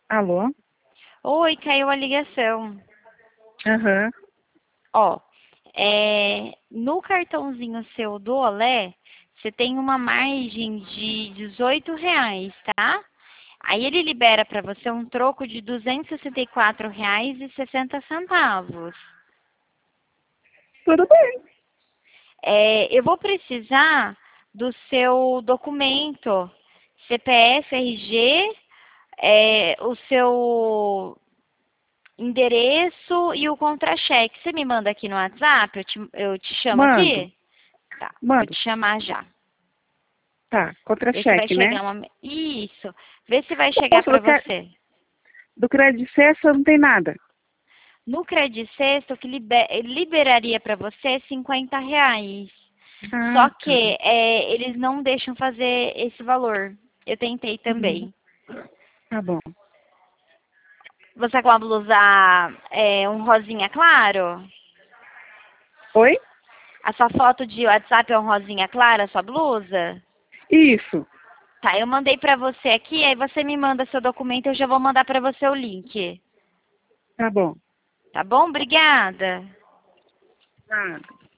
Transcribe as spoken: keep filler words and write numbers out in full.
Alô? Oi, caiu a ligação. Aham. Ó, é, no cartãozinho seu do Olé, você tem uma margem de dezoito reais, tá? Aí ele libera para você um troco de duzentos e sessenta e quatro reais e sessenta centavos. Tudo bem. É, eu vou precisar do seu documento, C P F, R G, é, o seu endereço e o contra-cheque. Você me manda aqui no WhatsApp? Eu te, eu te chamo Mando. aqui? Tá, vou Mando. te chamar já. Tá. Vê se vai Contra-cheque, né? chegar uma. Isso. Vê se vai chegar Moça, para do, cre... você. do crédito acesso não tem nada. No Credit Sexto, o que liber... liberaria para você é cinquenta reais. Só Ah, que tá. é, eles não deixam fazer esse valor. Eu tentei Uhum. também. Tá bom. Você tá com uma blusa é, um rosinha claro? Oi? A sua foto de WhatsApp é um rosinha claro, a sua blusa? Isso. Tá, eu mandei pra você aqui, aí você me manda seu documento, eu já vou mandar pra você o link. Tá bom. Tá bom? Obrigada. Nada.